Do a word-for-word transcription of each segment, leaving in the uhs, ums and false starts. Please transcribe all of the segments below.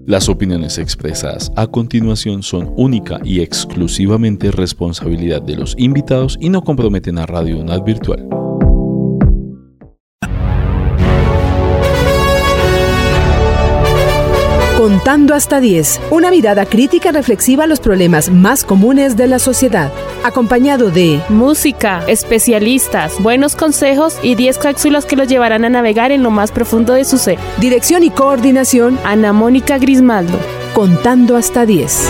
Las opiniones expresadas a continuación son única y exclusivamente responsabilidad de los invitados y no comprometen a Radio UNAD Virtual. Contando hasta diez, una mirada crítica y reflexiva a los problemas más comunes de la sociedad, acompañado de música, especialistas, buenos consejos y diez cápsulas que los llevarán a navegar en lo más profundo de su ser. Dirección y coordinación, Ana Mónica Grismaldo. Contando hasta diez.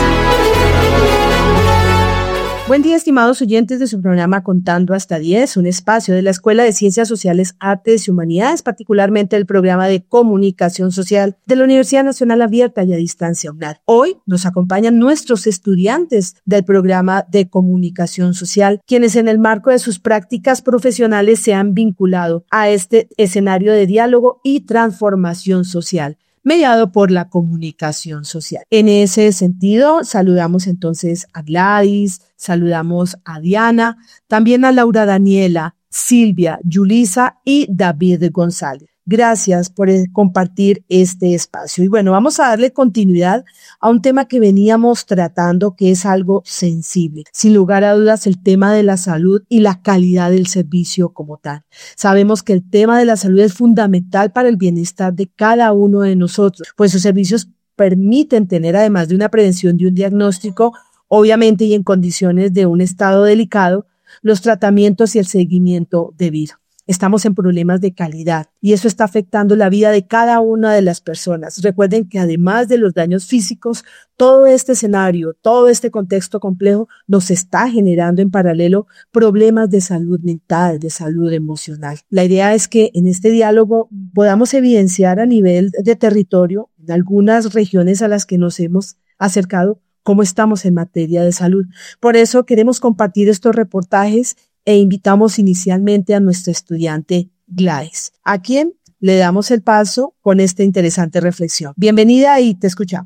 Buen día, estimados oyentes de su programa Contando hasta diez, un espacio de la Escuela de Ciencias Sociales, Artes y Humanidades, particularmente el programa de Comunicación Social de la Universidad Nacional Abierta y a Distancia UNAD. Hoy nos acompañan nuestros estudiantes del programa de Comunicación Social, quienes en el marco de sus prácticas profesionales se han vinculado a este escenario de diálogo y transformación social, mediado por la comunicación social. En ese sentido, saludamos entonces a Gladys, saludamos a Diana, también a Laura Daniela, Silvia, Yulisa y David González. Gracias por compartir este espacio. Y bueno, vamos a darle continuidad a un tema que veníamos tratando, que es algo sensible. Sin lugar a dudas, el tema de la salud y la calidad del servicio como tal. Sabemos que el tema de la salud es fundamental para el bienestar de cada uno de nosotros, pues sus servicios permiten tener, además de una prevención y un diagnóstico, obviamente y en condiciones de un estado delicado, los tratamientos y el seguimiento debido. Estamos en problemas de calidad y eso está afectando la vida de cada una de las personas. Recuerden que además de los daños físicos, todo este escenario, todo este contexto complejo nos está generando en paralelo problemas de salud mental, de salud emocional. La idea es que en este diálogo podamos evidenciar a nivel de territorio, en algunas regiones a las que nos hemos acercado, cómo estamos en materia de salud. Por eso queremos compartir estos reportajes e invitamos inicialmente a nuestra estudiante Gladys, a quien le damos el paso con esta interesante reflexión. Bienvenida y te escuchamos.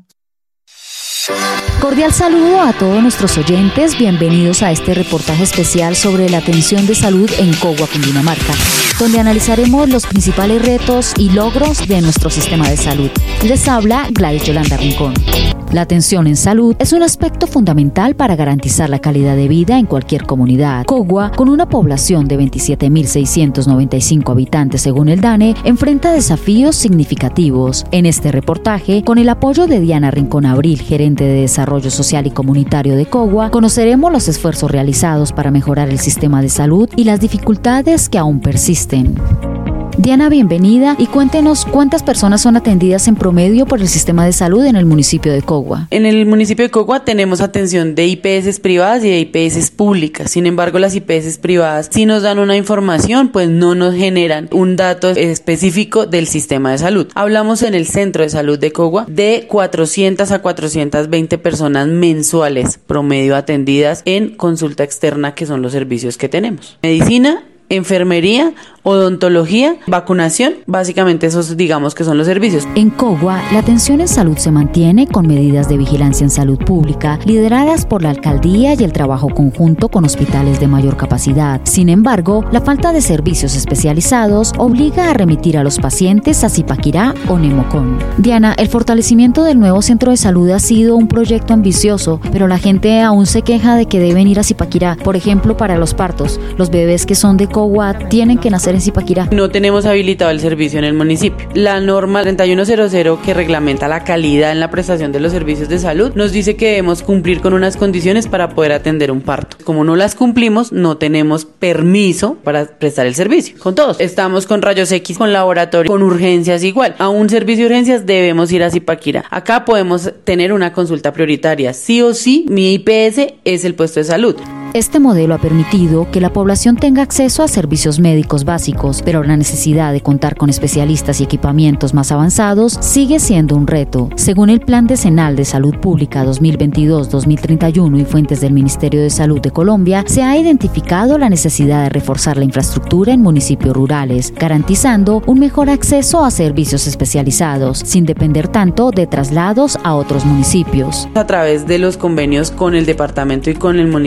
Cordial saludo a todos nuestros oyentes, bienvenidos a este reportaje especial sobre la atención de salud en Cogua, Cundinamarca, donde analizaremos los principales retos y logros de nuestro sistema de salud. Les habla Gladys Yolanda Rincón. La atención en salud es un aspecto fundamental para garantizar la calidad de vida en cualquier comunidad. Cogua, con una población de veintisiete mil seiscientos noventa y cinco habitantes según el DANE, enfrenta desafíos significativos. En este reportaje, con el apoyo de Diana Rincón Abril, gerente de Desarrollo Social y Comunitario de Cogua, conoceremos los esfuerzos realizados para mejorar el sistema de salud y las dificultades que aún persisten. Diana, bienvenida y cuéntenos cuántas personas son atendidas en promedio por el sistema de salud en el municipio de Cogua. En el municipio de Cogua tenemos atención de I P S privadas y de I P S públicas. Sin embargo, las I P S privadas sí nos dan una información, pues no nos generan un dato específico del sistema de salud. Hablamos en el Centro de Salud de Cogua de cuatrocientas a cuatrocientas veinte personas mensuales promedio atendidas en consulta externa, que son los servicios que tenemos. Medicina, enfermería, odontología, vacunación, básicamente esos digamos que son los servicios. En Cogua, la atención en salud se mantiene con medidas de vigilancia en salud pública lideradas por la alcaldía y el trabajo conjunto con hospitales de mayor capacidad. Sin embargo, la falta de servicios especializados obliga a remitir a los pacientes a Zipaquirá o Nemocón. Diana, el fortalecimiento del nuevo centro de salud ha sido un proyecto ambicioso, pero la gente aún se queja de que deben ir a Zipaquirá. Por ejemplo, para los partos, los bebés que son de Cogua tienen que nacer en Zipaquirá. No tenemos habilitado el servicio en el municipio. La norma treinta y uno cero cero, que reglamenta la calidad en la prestación de los servicios de salud, nos dice que debemos cumplir con unas condiciones para poder atender un parto. Como no las cumplimos, no tenemos permiso para prestar el servicio. Con todos. Estamos con rayos X, con laboratorio, con urgencias igual. A un servicio de urgencias debemos ir a Zipaquirá. Acá podemos tener una consulta prioritaria. Sí o sí, mi I P S es el puesto de salud. Este modelo ha permitido que la población tenga acceso a servicios médicos básicos, pero la necesidad de contar con especialistas y equipamientos más avanzados sigue siendo un reto. Según el Plan Decenal de Salud Pública dos mil veintidós a dos mil treinta y uno y fuentes del Ministerio de Salud de Colombia, se ha identificado la necesidad de reforzar la infraestructura en municipios rurales, garantizando un mejor acceso a servicios especializados, sin depender tanto de traslados a otros municipios. A través de los convenios con el departamento y con el municipio,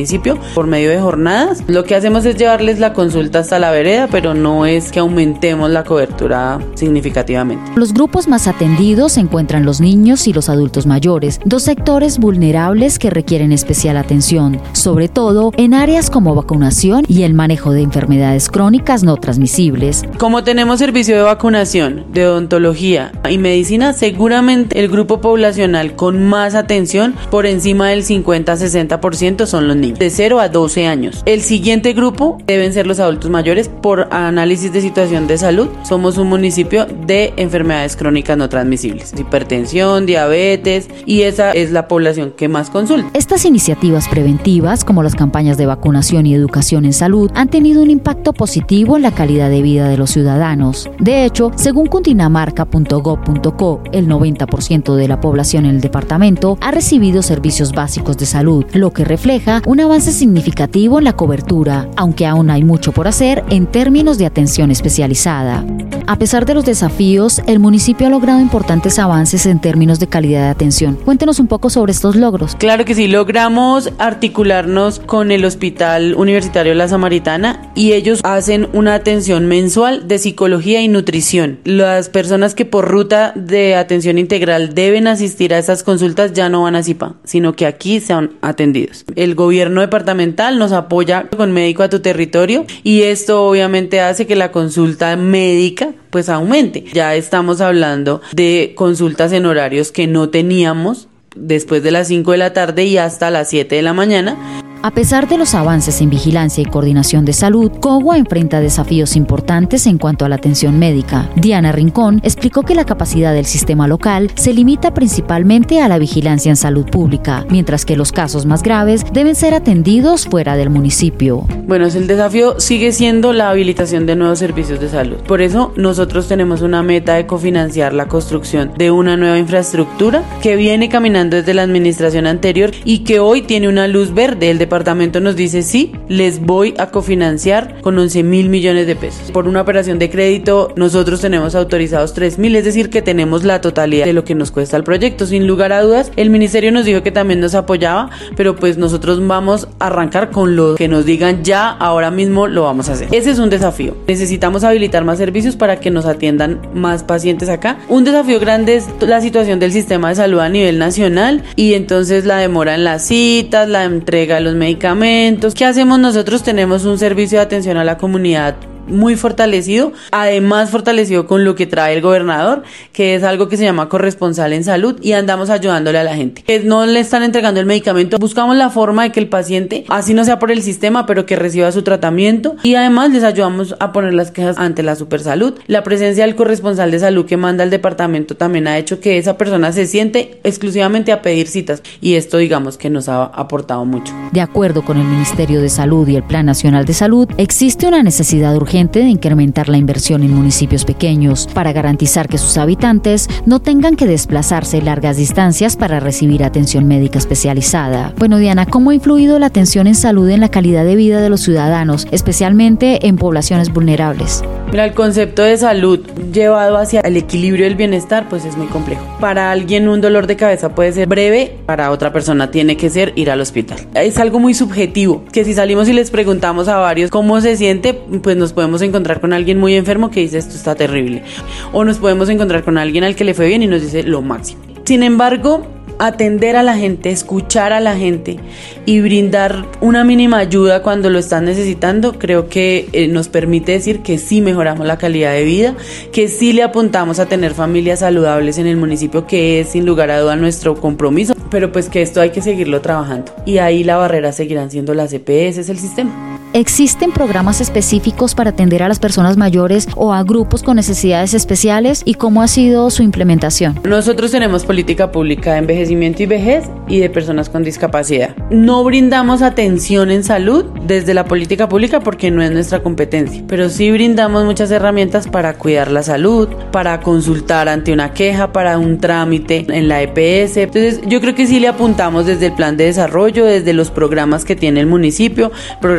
por medio de jornadas. Lo que hacemos es llevarles la consulta hasta la vereda, pero no es que aumentemos la cobertura significativamente. Los grupos más atendidos se encuentran los niños y los adultos mayores, dos sectores vulnerables que requieren especial atención, sobre todo en áreas como vacunación y el manejo de enfermedades crónicas no transmisibles. Como tenemos servicio de vacunación, de odontología y medicina, seguramente el grupo poblacional con más atención, por encima del cincuenta a sesenta por ciento, son los niños de cero a doce años. El siguiente grupo deben ser los adultos mayores. Por análisis de situación de salud, somos un municipio de enfermedades crónicas no transmisibles, hipertensión, diabetes, y esa es la población que más consulta. Estas iniciativas preventivas, como las campañas de vacunación y educación en salud, han tenido un impacto positivo en la calidad de vida de los ciudadanos. De hecho, según cundinamarca punto gob punto co, el noventa por ciento de la población en el departamento ha recibido servicios básicos de salud, lo que refleja un avance significativo en la cobertura, aunque aún hay mucho por hacer en términos de atención especializada. A pesar de los desafíos, el municipio ha logrado importantes avances en términos de calidad de atención. Cuéntenos un poco sobre estos logros. Claro que sí, logramos articularnos con el Hospital Universitario La Samaritana y ellos hacen una atención mensual de psicología y nutrición. Las personas que por ruta de atención integral deben asistir a esas consultas ya no van a Zipa, sino que aquí sean atendidos. El gobierno departamental nos apoya con Médico a tu Territorio y esto obviamente hace que la consulta médica pues aumente. Ya estamos hablando de consultas en horarios que no teníamos después de las cinco de la tarde y hasta las siete de la mañana. A pesar de los avances en vigilancia y coordinación de salud, Cogua enfrenta desafíos importantes en cuanto a la atención médica. Diana Rincón explicó que la capacidad del sistema local se limita principalmente a la vigilancia en salud pública, mientras que los casos más graves deben ser atendidos fuera del municipio. Bueno, el desafío sigue siendo la habilitación de nuevos servicios de salud. Por eso nosotros tenemos una meta de cofinanciar la construcción de una nueva infraestructura que viene caminando desde la administración anterior y que hoy tiene una luz verde. El departamento nos dice sí, les voy a cofinanciar con once mil millones de pesos. Por una operación de crédito nosotros tenemos autorizados tres mil, es decir que tenemos la totalidad de lo que nos cuesta el proyecto. Sin lugar a dudas, el ministerio nos dijo que también nos apoyaba, pero pues nosotros vamos a arrancar con lo que nos digan ya, ahora mismo lo vamos a hacer. Ese es un desafío. Necesitamos habilitar más servicios para que nos atiendan más pacientes acá. Un desafío grande es la situación del sistema de salud a nivel nacional y entonces la demora en las citas, la entrega de los medicamentos. ¿Qué hacemos nosotros? Tenemos un servicio de atención a la comunidad muy fortalecido, además fortalecido con lo que trae el gobernador, que es algo que se llama corresponsal en salud, y andamos ayudándole a la gente. Que no le están entregando el medicamento, buscamos la forma de que el paciente, así no sea por el sistema, pero que reciba su tratamiento, y además les ayudamos a poner las quejas ante la Supersalud. La presencia del corresponsal de salud que manda el departamento también ha hecho que esa persona se siente exclusivamente a pedir citas, y esto digamos que nos ha aportado mucho. De acuerdo con el Ministerio de Salud y el Plan Nacional de Salud, existe una necesidad urgente de incrementar la inversión en municipios pequeños para garantizar que sus habitantes no tengan que desplazarse largas distancias para recibir atención médica especializada. Bueno, Diana, ¿cómo ha influido la atención en salud en la calidad de vida de los ciudadanos, especialmente en poblaciones vulnerables? Mira, el concepto de salud llevado hacia el equilibrio del bienestar pues es muy complejo. Para alguien un dolor de cabeza puede ser breve, para otra persona tiene que ser ir al hospital. Es algo muy subjetivo, que si salimos y les preguntamos a varios cómo se siente, pues nos podemos encontrar con alguien muy enfermo que dice esto está terrible, o nos podemos encontrar con alguien al que le fue bien y nos dice lo máximo. Sin embargo, atender a la gente, escuchar a la gente y brindar una mínima ayuda cuando lo están necesitando, creo que eh, nos permite decir que sí mejoramos la calidad de vida, que sí le apuntamos a tener familias saludables en el municipio, que es sin lugar a duda nuestro compromiso, pero pues que esto hay que seguirlo trabajando y ahí la barrera seguirán siendo las E P S, es el sistema. ¿Existen programas específicos para atender a las personas mayores o a grupos con necesidades especiales y cómo ha sido su implementación? Nosotros tenemos política pública de envejecimiento y vejez y de personas con discapacidad. No brindamos atención en salud desde la política pública porque no es nuestra competencia, pero sí brindamos muchas herramientas para cuidar la salud, para consultar ante una queja, para un trámite en la E P S. Entonces yo creo que sí le apuntamos desde el plan de desarrollo, desde los programas que tiene el municipio, programas a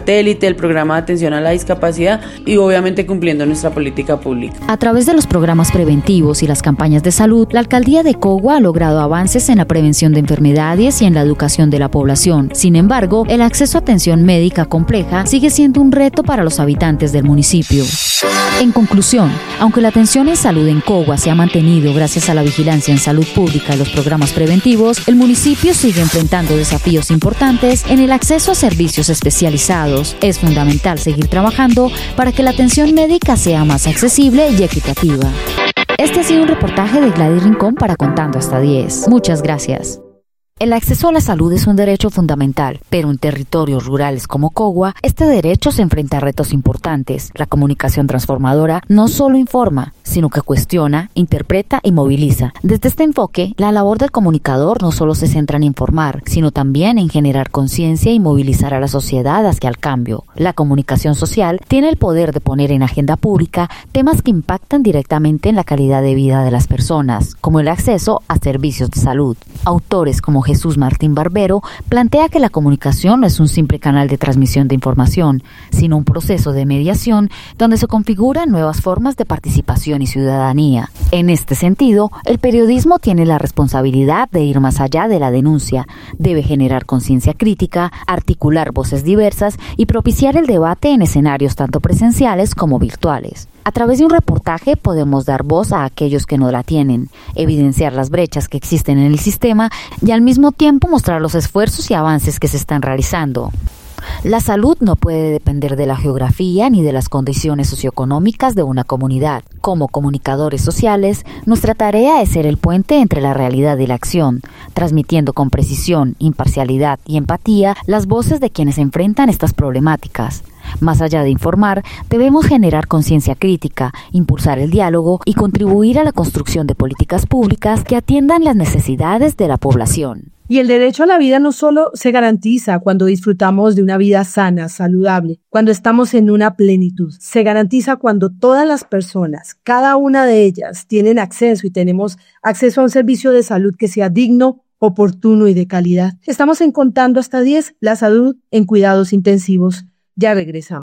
satélite, el programa de atención a la discapacidad y obviamente cumpliendo nuestra política pública. A través de los programas preventivos y las campañas de salud, la alcaldía de Cogua ha logrado avances en la prevención de enfermedades y en la educación de la población. Sin embargo, el acceso a atención médica compleja sigue siendo un reto para los habitantes del municipio. En conclusión, aunque la atención en salud en Cogua se ha mantenido gracias a la vigilancia en salud pública y los programas preventivos, el municipio sigue enfrentando desafíos importantes en el acceso a servicios especializados. Es fundamental seguir trabajando para que la atención médica sea más accesible y equitativa. Este ha sido un reportaje de Gladys Rincón para Contando Hasta diez. Muchas gracias. El acceso a la salud es un derecho fundamental, pero en territorios rurales como Cogua, este derecho se enfrenta a retos importantes. La comunicación transformadora no solo informa, sino que cuestiona, interpreta y moviliza. Desde este enfoque, la labor del comunicador no solo se centra en informar, sino también en generar conciencia y movilizar a la sociedad hacia el cambio. La comunicación social tiene el poder de poner en agenda pública temas que impactan directamente en la calidad de vida de las personas, como el acceso a servicios de salud. Autores como Jesús Martín Barbero plantea que la comunicación no es un simple canal de transmisión de información, sino un proceso de mediación donde se configuran nuevas formas de participación y ciudadanía. En este sentido, el periodismo tiene la responsabilidad de ir más allá de la denuncia, debe generar conciencia crítica, articular voces diversas y propiciar el debate en escenarios tanto presenciales como virtuales. A través de un reportaje podemos dar voz a aquellos que no la tienen, evidenciar las brechas que existen en el sistema y al mismo tiempo mostrar los esfuerzos y avances que se están realizando. La salud no puede depender de la geografía ni de las condiciones socioeconómicas de una comunidad. Como comunicadores sociales, nuestra tarea es ser el puente entre la realidad y la acción, transmitiendo con precisión, imparcialidad y empatía las voces de quienes enfrentan estas problemáticas. Más allá de informar, debemos generar conciencia crítica, impulsar el diálogo y contribuir a la construcción de políticas públicas que atiendan las necesidades de la población. Y el derecho a la vida no solo se garantiza cuando disfrutamos de una vida sana, saludable, cuando estamos en una plenitud. Se garantiza cuando todas las personas, cada una de ellas, tienen acceso y tenemos acceso a un servicio de salud que sea digno, oportuno y de calidad. Estamos en Contando Hasta diez, la salud en cuidados intensivos. Ya regresamos.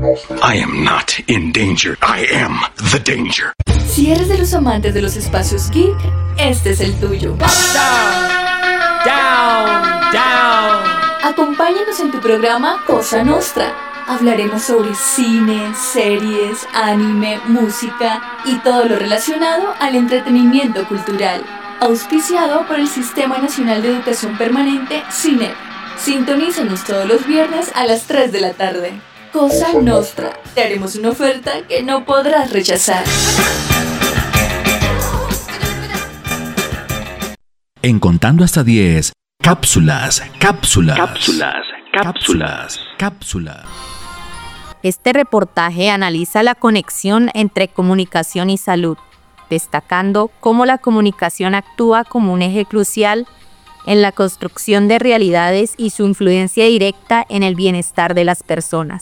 I am not in danger. I am the danger. Si eres de los amantes de los espacios geek, este es el tuyo. Down, down, down. Acompáñanos en tu programa Cosa Nostra. Hablaremos sobre cine, series, anime, música y todo lo relacionado al entretenimiento cultural. Auspiciado por el Sistema Nacional de Educación Permanente, SINEP. Sintonízanos todos los viernes a las tres de la tarde. Cosa Nostra. Te haremos una oferta que no podrás rechazar. En Contando Hasta diez, cápsulas, cápsulas, cápsulas, cápsulas, cápsulas. Este reportaje analiza la conexión entre comunicación y salud, destacando cómo la comunicación actúa como un eje crucial en la construcción de realidades y su influencia directa en el bienestar de las personas.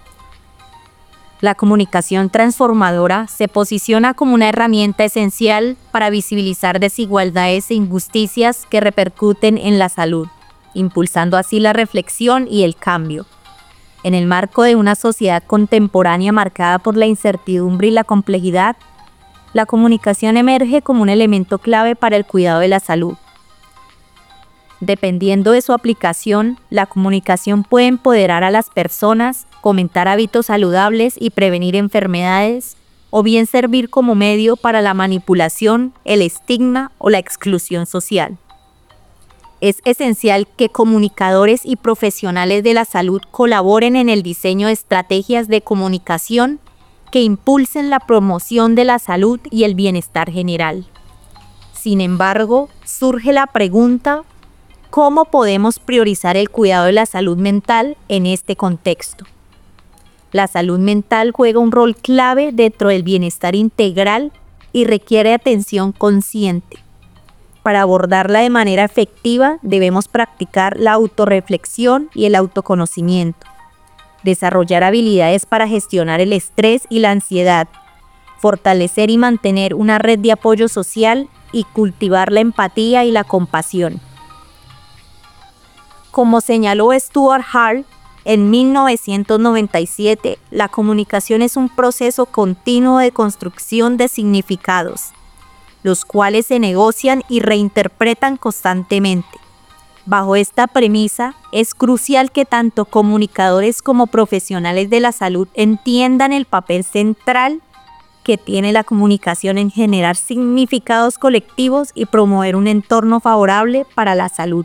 La comunicación transformadora se posiciona como una herramienta esencial para visibilizar desigualdades e injusticias que repercuten en la salud, impulsando así la reflexión y el cambio. En el marco de una sociedad contemporánea marcada por la incertidumbre y la complejidad, la comunicación emerge como un elemento clave para el cuidado de la salud. Dependiendo de su aplicación, la comunicación puede empoderar a las personas, fomentar hábitos saludables y prevenir enfermedades, o bien servir como medio para la manipulación, el estigma o la exclusión social. Es esencial que comunicadores y profesionales de la salud colaboren en el diseño de estrategias de comunicación que impulsen la promoción de la salud y el bienestar general. Sin embargo, surge la pregunta: ¿cómo podemos priorizar el cuidado de la salud mental en este contexto? La salud mental juega un rol clave dentro del bienestar integral y requiere atención consciente. Para abordarla de manera efectiva, debemos practicar la autorreflexión y el autoconocimiento, desarrollar habilidades para gestionar el estrés y la ansiedad, fortalecer y mantener una red de apoyo social y cultivar la empatía y la compasión. Como señaló Stuart Hall, en mil novecientos noventa y siete, la comunicación es un proceso continuo de construcción de significados, los cuales se negocian y reinterpretan constantemente. Bajo esta premisa, es crucial que tanto comunicadores como profesionales de la salud entiendan el papel central que tiene la comunicación en generar significados colectivos y promover un entorno favorable para la salud.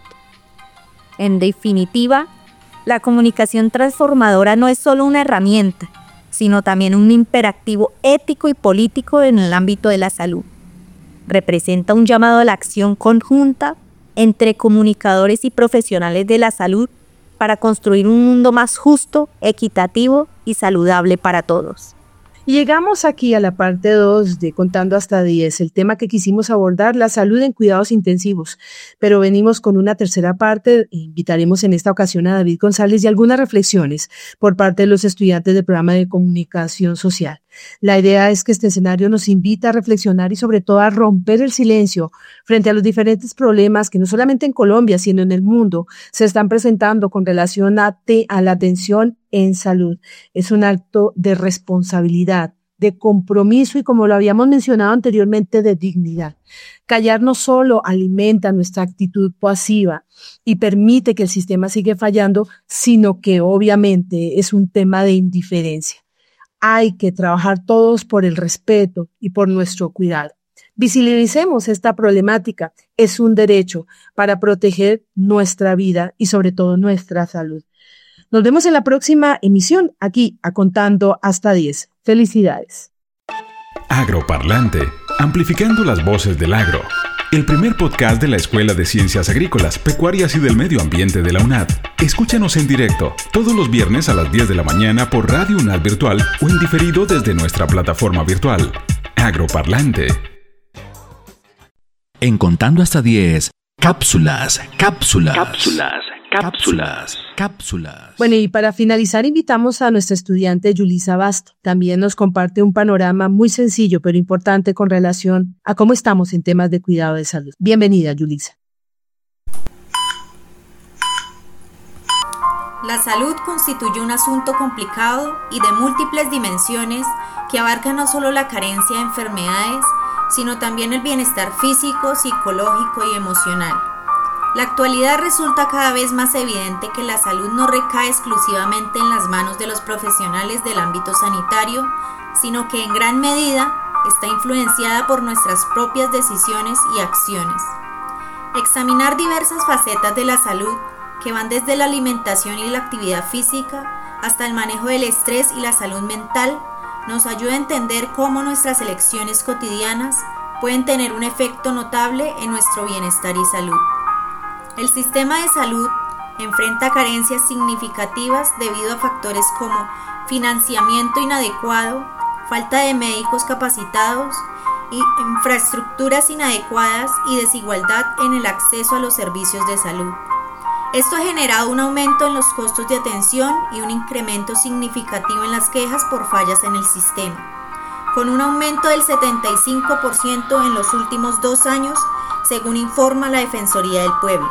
En definitiva, la comunicación transformadora no es solo una herramienta, sino también un imperativo ético y político en el ámbito de la salud. Representa un llamado a la acción conjunta entre comunicadores y profesionales de la salud para construir un mundo más justo, equitativo y saludable para todos. Y llegamos aquí a la parte dos de Contando hasta diez, el tema que quisimos abordar, la salud en cuidados intensivos. Pero venimos con una tercera parte, invitaremos en esta ocasión a David González y algunas reflexiones por parte de los estudiantes del programa de comunicación social. La idea es que este escenario nos invita a reflexionar y sobre todo a romper el silencio frente a los diferentes problemas que no solamente en Colombia, sino en el mundo se están presentando con relación a, te, a la atención en salud. Es un acto de responsabilidad, de compromiso y, como lo habíamos mencionado anteriormente, de dignidad. Callar no solo alimenta nuestra actitud pasiva y permite que el sistema siga fallando, sino que obviamente es un tema de indiferencia. Hay que trabajar todos por el respeto y por nuestro cuidado. Visibilicemos esta problemática. Es un derecho para proteger nuestra vida y sobre todo nuestra salud. Nos vemos en la próxima emisión aquí a Contando hasta diez. Felicidades. Agroparlante, amplificando las voces del agro. El primer podcast de la Escuela de Ciencias Agrícolas, Pecuarias y del Medio Ambiente de la UNAD. Escúchanos en directo todos los viernes a las diez de la mañana por Radio UNAD Virtual o en diferido desde nuestra plataforma virtual. Agroparlante. En Contando hasta diez, cápsulas, cápsulas, cápsulas, cápsulas, cápsulas. Bueno, y para finalizar invitamos a nuestra estudiante Yulisa Basto. También nos comparte un panorama muy sencillo pero importante con relación a cómo estamos en temas de cuidado de salud. Bienvenida, Yulisa. La salud constituye un asunto complicado y de múltiples dimensiones que abarca no solo la carencia de enfermedades, sino también el bienestar físico, psicológico y emocional. La actualidad resulta cada vez más evidente que la salud no recae exclusivamente en las manos de los profesionales del ámbito sanitario, sino que en gran medida está influenciada por nuestras propias decisiones y acciones. Examinar diversas facetas de la salud, que van desde la alimentación y la actividad física hasta el manejo del estrés y la salud mental, nos ayuda a entender cómo nuestras elecciones cotidianas pueden tener un efecto notable en nuestro bienestar y salud. El sistema de salud enfrenta carencias significativas debido a factores como financiamiento inadecuado, falta de médicos capacitados y infraestructuras inadecuadas y desigualdad en el acceso a los servicios de salud. Esto ha generado un aumento en los costos de atención y un incremento significativo en las quejas por fallas en el sistema, con un aumento del setenta y cinco por ciento en los últimos dos años, según informa la Defensoría del Pueblo.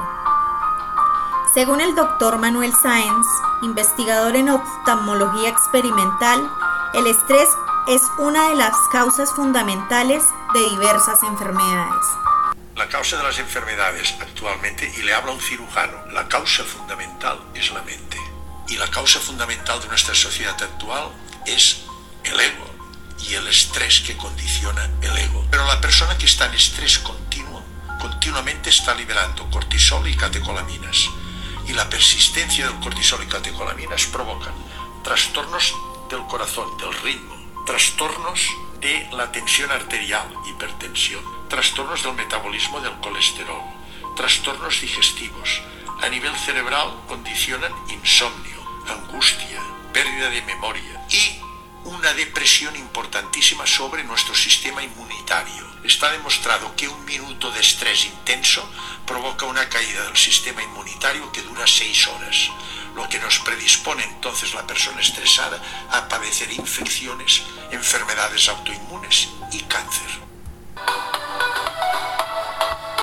Según el doctor Manuel Sáenz, investigador en oftalmología experimental, el estrés es una de las causas fundamentales de diversas enfermedades. La causa de las enfermedades actualmente, y le habla un cirujano, la causa fundamental es la mente. Y la causa fundamental de nuestra sociedad actual es el ego y el estrés que condiciona el ego. Pero la persona que está en estrés continuo, continuamente está liberando cortisol y catecolaminas. Y la persistencia del cortisol y catecolaminas provocan trastornos del corazón, del ritmo, trastornos de la tensión arterial, hipertensión, trastornos del metabolismo del colesterol, trastornos digestivos. A nivel cerebral condicionan insomnio, angustia, pérdida de memoria y una depresión importantísima sobre nuestro sistema inmunitario. Está demostrado que un minuto de estrés intenso provoca una caída del sistema inmunitario que dura seis horas, lo que nos predispone entonces la persona estresada a padecer infecciones, enfermedades autoinmunes y cáncer.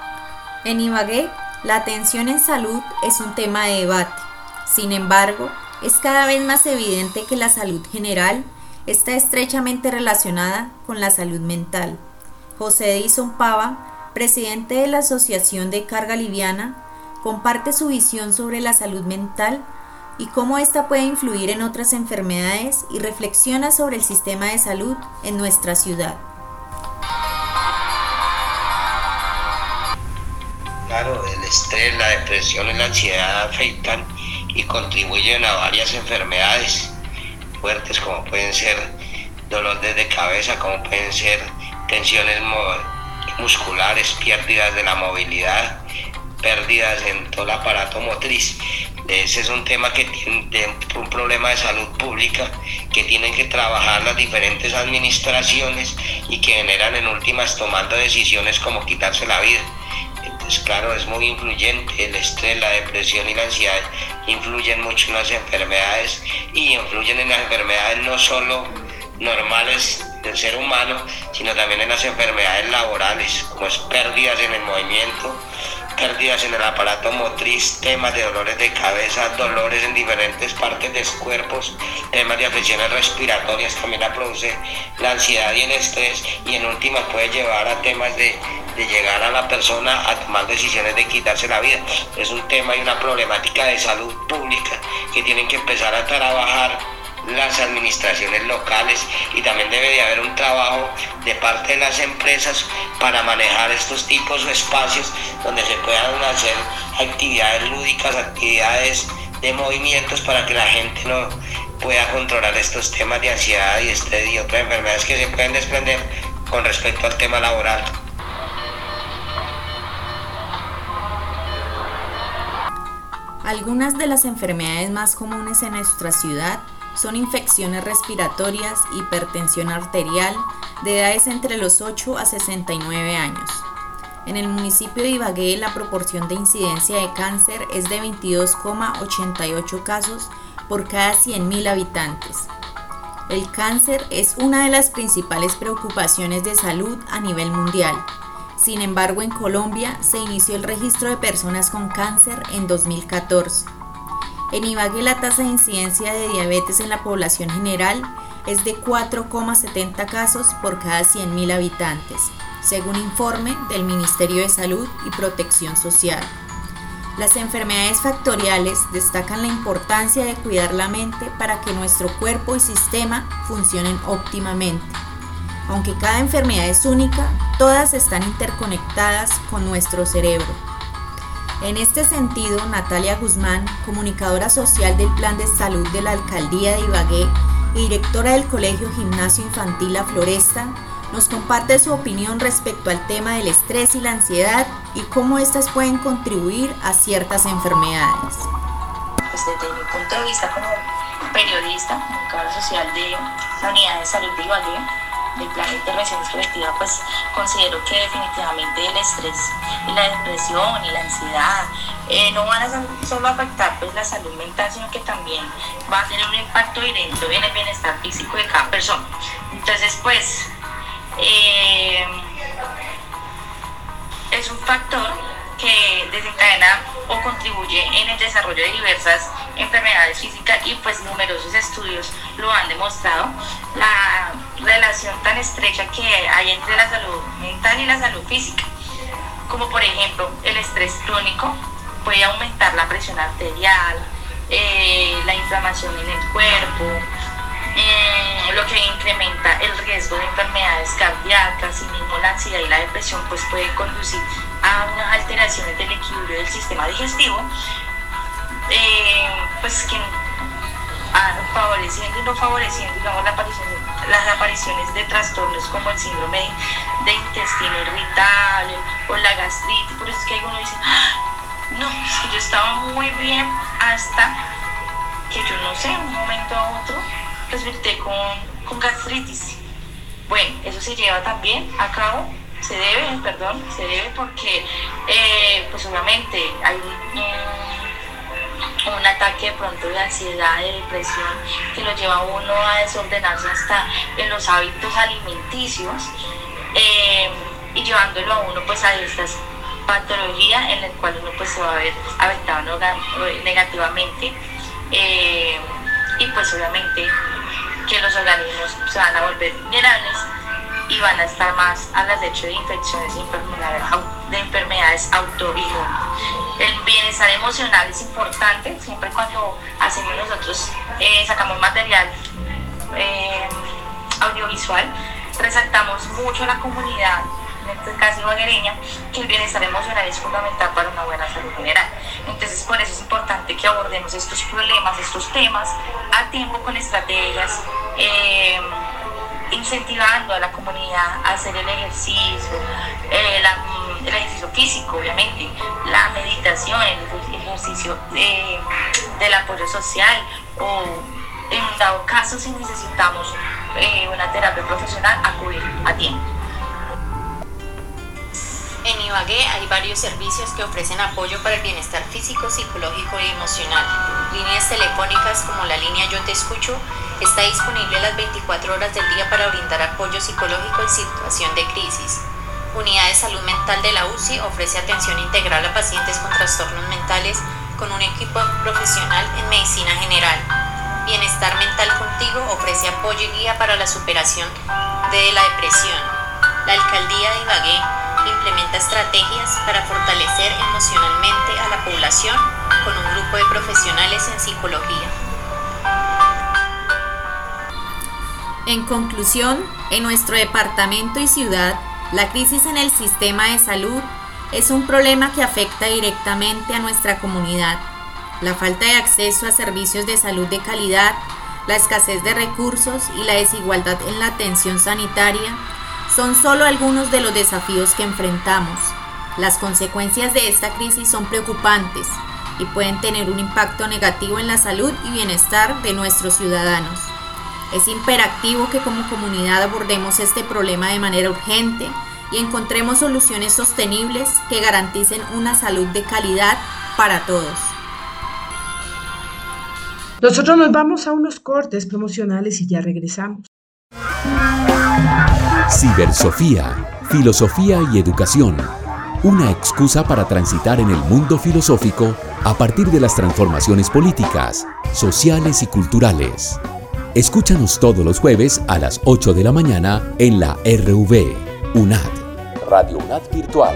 En Ibagué, la atención en salud es un tema de debate. Sin embargo, es cada vez más evidente que la salud general está estrechamente relacionada con la salud mental. José Edison Pava, presidente de la Asociación de Carga Liviana, comparte su visión sobre la salud mental y cómo ésta puede influir en otras enfermedades y reflexiona sobre el sistema de salud en nuestra ciudad. Claro, el estrés, la depresión y la ansiedad afectan y contribuyen a varias enfermedades fuertes, como pueden ser dolores de cabeza, como pueden ser tensiones musculares, pérdidas de la movilidad, pérdidas en todo el aparato motriz. Ese es un tema que tiene un problema de salud pública que tienen que trabajar las diferentes administraciones y que generan en últimas tomando decisiones como quitarse la vida. Entonces, claro, es muy influyente el estrés, la depresión y la ansiedad influyen mucho en las enfermedades y influyen en las enfermedades no solo normales del ser humano, sino también en las enfermedades laborales, como es pérdidas en el movimiento, pérdidas en el aparato motriz, temas de dolores de cabeza, dolores en diferentes partes de los cuerpos, temas de afecciones respiratorias, también la produce la ansiedad y el estrés, y en última puede llevar a temas de, de llegar a la persona a tomar decisiones de quitarse la vida. Es un tema y una problemática de salud pública que tienen que empezar a trabajar las administraciones locales, y también debe de haber un trabajo de parte de las empresas para manejar estos tipos de espacios donde se puedan hacer actividades lúdicas, actividades de movimientos para que la gente no pueda controlar estos temas de ansiedad y estrés y otras enfermedades que se pueden desprender con respecto al tema laboral. Algunas de las enfermedades más comunes en nuestra ciudad son infecciones respiratorias, hipertensión arterial, de edades entre los ocho a sesenta y nueve años. En el municipio de Ibagué, la proporción de incidencia de cáncer es de veintidós coma ochenta y ocho casos por cada cien mil habitantes. El cáncer es una de las principales preocupaciones de salud a nivel mundial. Sin embargo, en Colombia se inició el registro de personas con cáncer en dos mil catorce. En Ibagué, la tasa de incidencia de diabetes en la población general es de cuatro coma setenta casos por cada cien mil habitantes, según informe del Ministerio de Salud y Protección Social. Las enfermedades factoriales destacan la importancia de cuidar la mente para que nuestro cuerpo y sistema funcionen óptimamente. Aunque cada enfermedad es única, todas están interconectadas con nuestro cerebro. En este sentido, Natalia Guzmán, comunicadora social del Plan de Salud de la Alcaldía de Ibagué y directora del Colegio Gimnasio Infantil La Floresta, nos comparte su opinión respecto al tema del estrés y la ansiedad y cómo éstas pueden contribuir a ciertas enfermedades. Pues desde mi punto de vista como periodista, comunicadora social de la Unidad de Salud de Ibagué, del Plan de Intervenciones Preventivas, pues considero que definitivamente el estrés y la depresión y la ansiedad eh, no van a solo afectar pues la salud mental, sino que también va a tener un impacto directo en el bienestar físico de cada persona. Entonces pues eh, es un factor que desencadena o contribuye en el desarrollo de diversas enfermedades físicas, y pues numerosos estudios lo han demostrado, la relación tan estrecha que hay entre la salud mental y la salud física, como por ejemplo el estrés crónico puede aumentar la presión arterial, eh, la inflamación en el cuerpo, eh, lo que incrementa el riesgo de enfermedades cardíacas. Asimismo, la ansiedad y la depresión pues puede conducir a unas alteraciones del equilibrio del sistema digestivo, eh, pues que ah, favoreciendo y no favoreciendo digamos la aparición de, las apariciones de trastornos como el síndrome de, de intestino irritable o la gastritis. Por eso es que algunos dicen, ¡ah! No, es que yo estaba muy bien hasta que yo no sé, en un momento a otro resulté con, con gastritis. Bueno, eso se lleva también a cabo, se debe, perdón, se debe porque eh, pues obviamente hay un, un, un ataque de pronto de ansiedad, de depresión, que lo lleva a uno a desordenarse hasta en los hábitos alimenticios, eh, y llevándolo a uno pues a estas patologías en las cuales uno pues se va a ver afectado negativamente. eh, y pues obviamente que los organismos se van a volver vulnerables y van a estar más al acecho de infecciones y enfermedades, de enfermedades autoinmunes. El bienestar emocional es importante, siempre cuando hacemos nosotros, eh, sacamos material eh, audiovisual, resaltamos mucho a la comunidad, en este caso ibaguereña, que el bienestar emocional es fundamental para una buena salud general. Entonces por eso es importante que abordemos estos problemas, estos temas a tiempo con estrategias, eh, incentivando a la comunidad a hacer el ejercicio, eh, la, el ejercicio físico, obviamente, la meditación, el ejercicio de, del apoyo social, o en dado caso si necesitamos eh, una terapia profesional, acudir a tiempo. En Ibagué hay varios servicios que ofrecen apoyo para el bienestar físico, psicológico y emocional. Líneas telefónicas como la línea Yo Te Escucho está disponible las veinticuatro horas del día para brindar apoyo psicológico en situación de crisis. Unidad de Salud Mental de la U C I ofrece atención integral a pacientes con trastornos mentales con un equipo profesional en medicina general. Bienestar Mental Contigo ofrece apoyo y guía para la superación de la depresión. La Alcaldía de Ibagué implementa estrategias para fortalecer emocionalmente a la población con un grupo de profesionales en psicología. En conclusión, en nuestro departamento y ciudad, la crisis en el sistema de salud es un problema que afecta directamente a nuestra comunidad. La falta de acceso a servicios de salud de calidad, la escasez de recursos y la desigualdad en la atención sanitaria son solo algunos de los desafíos que enfrentamos. Las consecuencias de esta crisis son preocupantes y pueden tener un impacto negativo en la salud y bienestar de nuestros ciudadanos. Es imperativo que como comunidad abordemos este problema de manera urgente y encontremos soluciones sostenibles que garanticen una salud de calidad para todos. Nosotros nos vamos a unos cortes promocionales y ya regresamos. Cibersofía, filosofía y educación. Una excusa para transitar en el mundo filosófico a partir de las transformaciones políticas, sociales y culturales. Escúchanos todos los jueves a las ocho de la mañana en la R V, UNAD, Radio UNAD Virtual.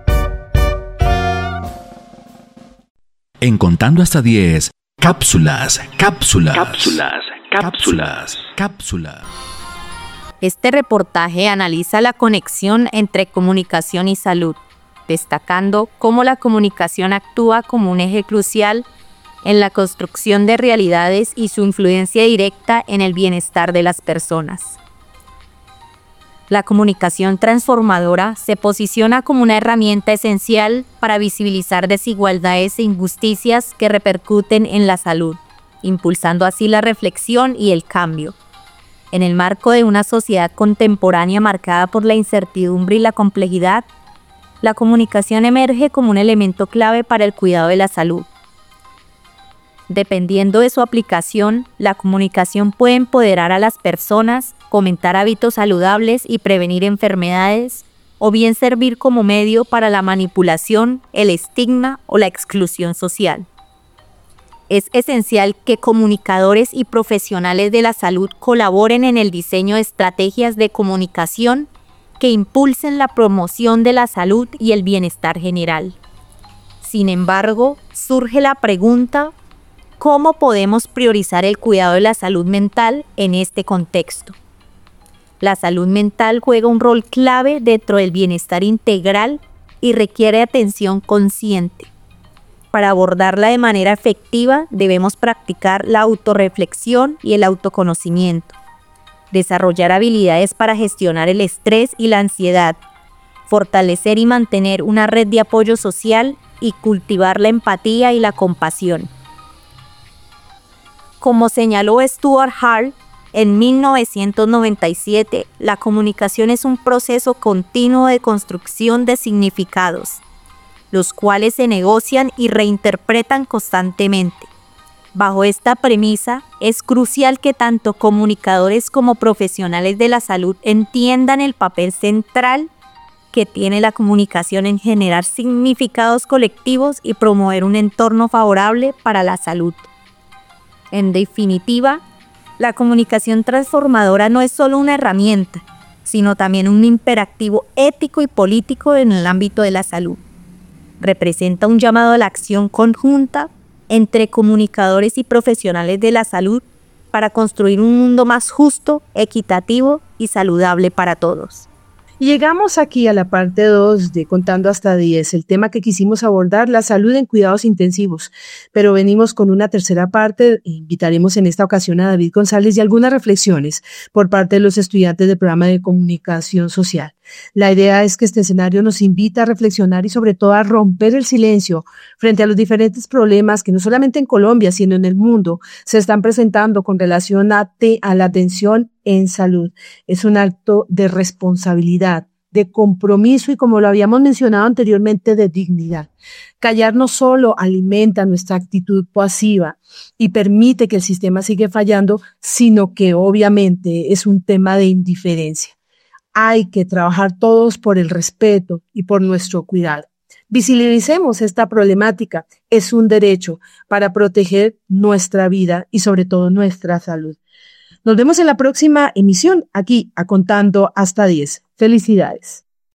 En Contando hasta diez, cápsulas, cápsulas, cápsulas, cápsulas, cápsulas. Este reportaje analiza la conexión entre comunicación y salud, destacando cómo la comunicación actúa como un eje crucial en la construcción de realidades y su influencia directa en el bienestar de las personas. La comunicación transformadora se posiciona como una herramienta esencial para visibilizar desigualdades e injusticias que repercuten en la salud, impulsando así la reflexión y el cambio. En el marco de una sociedad contemporánea marcada por la incertidumbre y la complejidad, la comunicación emerge como un elemento clave para el cuidado de la salud. Dependiendo de su aplicación, la comunicación puede empoderar a las personas, fomentar hábitos saludables y prevenir enfermedades, o bien servir como medio para la manipulación, el estigma o la exclusión social. Es esencial que comunicadores y profesionales de la salud colaboren en el diseño de estrategias de comunicación que impulsen la promoción de la salud y el bienestar general. Sin embargo, surge la pregunta: ¿cómo podemos priorizar el cuidado de la salud mental en este contexto? La salud mental juega un rol clave dentro del bienestar integral y requiere atención consciente. Para abordarla de manera efectiva, debemos practicar la autorreflexión y el autoconocimiento, desarrollar habilidades para gestionar el estrés y la ansiedad, fortalecer y mantener una red de apoyo social y cultivar la empatía y la compasión. Como señaló Stuart Hall en mil novecientos noventa y siete, la comunicación es un proceso continuo de construcción de significados, los cuales se negocian y reinterpretan constantemente. Bajo esta premisa, es crucial que tanto comunicadores como profesionales de la salud entiendan el papel central que tiene la comunicación en generar significados colectivos y promover un entorno favorable para la salud. En definitiva, la comunicación transformadora no es solo una herramienta, sino también un imperativo ético y político en el ámbito de la salud. Representa un llamado a la acción conjunta entre comunicadores y profesionales de la salud para construir un mundo más justo, equitativo y saludable para todos. Y llegamos aquí a la parte dos de Contando hasta diez, el tema que quisimos abordar, la salud en cuidados intensivos. Pero venimos con una tercera parte, invitaremos en esta ocasión a David González y algunas reflexiones por parte de los estudiantes del programa de comunicación social. La idea es que este escenario nos invita a reflexionar y sobre todo a romper el silencio frente a los diferentes problemas que no solamente en Colombia, sino en el mundo se están presentando con relación a, te, a la atención en salud. Es un acto de responsabilidad, de compromiso y, como lo habíamos mencionado anteriormente, de dignidad. Callar no solo alimenta nuestra actitud pasiva y permite que el sistema siga fallando, sino que obviamente es un tema de indiferencia. Hay que trabajar todos por el respeto y por nuestro cuidado. Visibilicemos esta problemática. Es un derecho para proteger nuestra vida y sobre todo nuestra salud. Nos vemos en la próxima emisión aquí a Contando hasta diez. Felicidades.